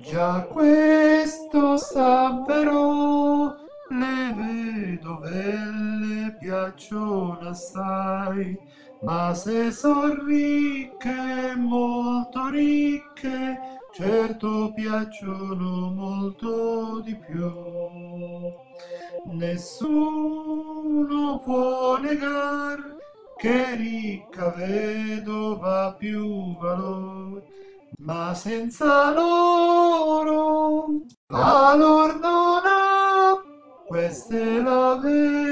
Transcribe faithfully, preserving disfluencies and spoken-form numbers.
Già questo saperò, le vedovelle piacciono assai, ma se son ricche, molto ricche, certo piacciono molto di più. Nessuno può negar che ricca vedova più valor, ma senza loro valor non ha, questa è la verità.